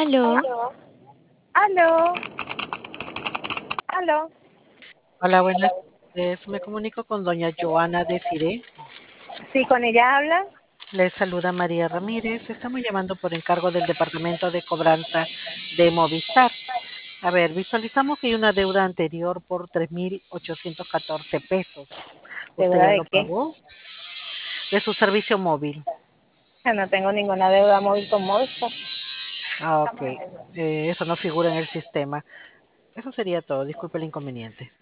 Aló, Aló, aló, aló. hola, buenas tardes. Me comunico con doña Joana Desiré. Sí, con ella habla. Les saluda María Ramírez. Estamos llamando por encargo del Departamento de Cobranza de Movistar. A ver, visualizamos que hay una deuda anterior por 3.814 pesos. ¿Usted ¿Deuda ya de lo qué? pagó? De su servicio móvil. Ya no tengo ninguna deuda móvil con Movistar. Ah, ok. Eso no figura en el sistema. Eso sería todo. Disculpe el inconveniente.